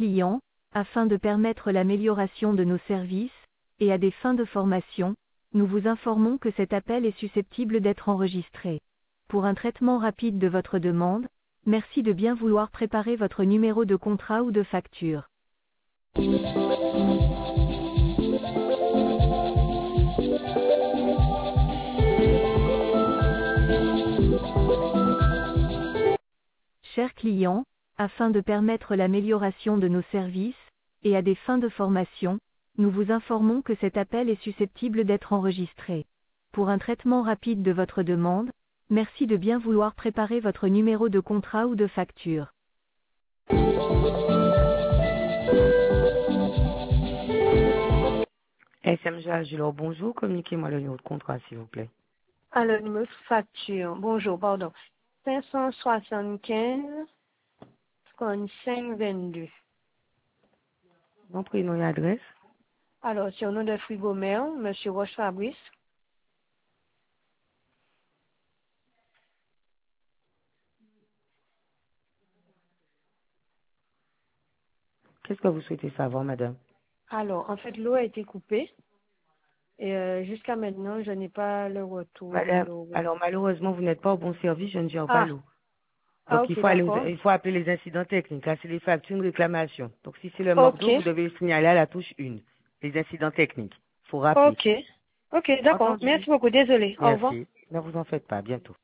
clients, afin de permettre l'amélioration de nos services, et à des fins de formation, nous vous informons que cet appel est susceptible d'être enregistré. Pour un traitement rapide de votre demande, merci de bien vouloir préparer votre numéro de contrat ou de facture. Chers clients, afin de permettre l'amélioration de nos services, et à des fins de formation, nous vous informons que cet appel est susceptible d'être enregistré. Pour un traitement rapide de votre demande, merci de bien vouloir préparer votre numéro de contrat ou de facture. SMG Agilor, bonjour. Communiquez-moi le numéro de contrat, s'il vous plaît. Alors, numéro de facture, bonjour, pardon. 575 35 22. Mon prénom et adresse. Alors, c'est au nom de Frigomère, Monsieur Roche Fabrice. Qu'est-ce que vous souhaitez savoir, madame? Alors, en fait, l'eau a été coupée. Et jusqu'à maintenant, je n'ai pas le retour de Madame, l'eau. alors malheureusement, vous n'êtes pas au bon service, je ne gère pas Ah, l'eau. ah, Donc ok, d'accord. il faut appeler les incidents techniques. Là, c'est les factures, une réclamation. Donc si c'est le manque Ok, d'eau, vous devez le signaler à la touche 1. Les incidents techniques. Il faut rappeler. ok. Ok, d'accord. Entendu. Merci beaucoup. Désolé. Au revoir. Merci. Ne vous en faites pas. À bientôt.